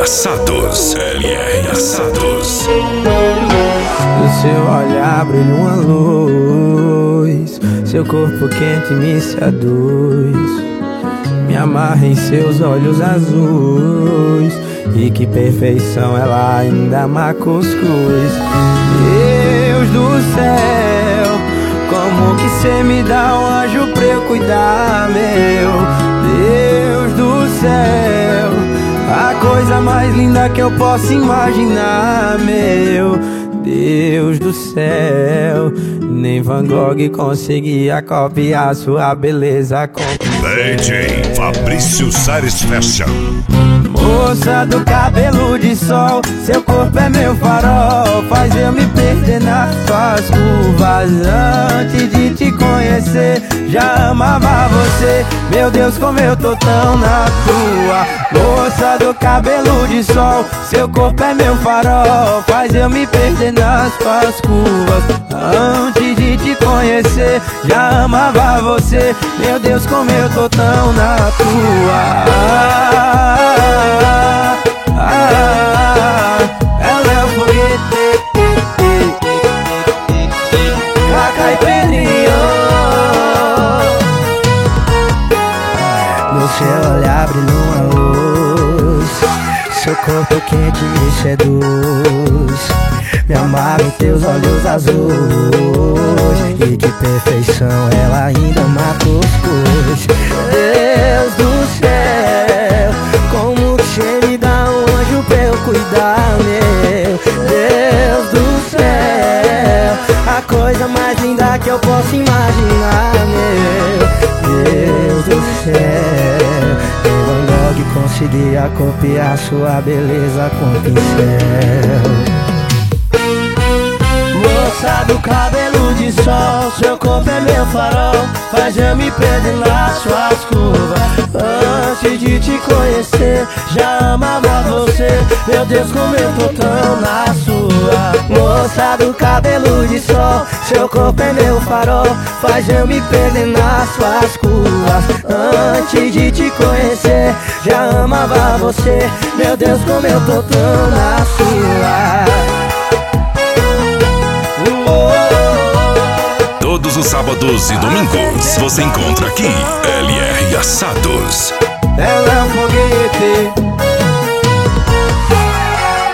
Assados. LR Assados. Do seu olhar brilha uma luz, seu corpo quente me seduz. Me amarra em seus olhos azuis, e que perfeição, ela ainda má cuscuz. Deus do céu, como que cê me dá um anjo pra eu cuidar, meu Deus do céu, a coisa mais linda que eu posso imaginar, meu Deus do céu. Nem Van Gogh conseguia copiar sua beleza com DJ Fabrício Sares Fashion. Moça do cabelo de sol, seu corpo é meu farol, faz eu me perder nas suas curvas. Antes de te conhecer, já amava você. Meu Deus, como eu tô tão na tua. Moça do cabelo de sol, seu corpo é meu farol, faz eu me perder nas suas curvas. Antes de te conhecer, já amava você. Meu Deus, como eu tô tão na tua. Ela é o foguete, Cacá e Pedrinho. No seu olhar brilha uma luz, seu corpo quente me seduz. Me amarra em teus olhos azuis, e de perfeição ela ainda mata os cus. Deus do céu, como que cê me dá um anjo pra eu cuidar, meu Deus do céu, a coisa mais linda que eu posso imaginar, meu Deus do céu. Van Gogh conseguia copiar sua beleza com pincel. Moça do cabelo de sol, seu corpo é meu farol, faz eu me perder nas suas curvas. Antes de te conhecer, já amava você. Meu Deus, como eu tô tão na sua. Moça do cabelo de sol, seu corpo é meu farol, faz eu me perder nas suas curvas. Antes de te conhecer, já amava você. Meu Deus, como eu tô tão na sua. Todos os sábados e domingos você encontra aqui LR Assados. Ela é um foguete,